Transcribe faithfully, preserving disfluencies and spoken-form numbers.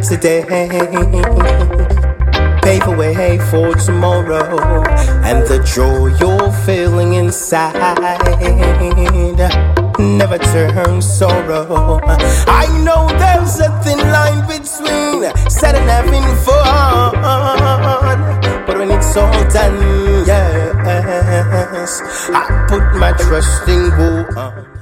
today, pave a way for tomorrow, and the joy you're feeling inside never turn sorrow. I know there's a thin line between sad and having fun, but when it's all done, yes, I put my trust in God.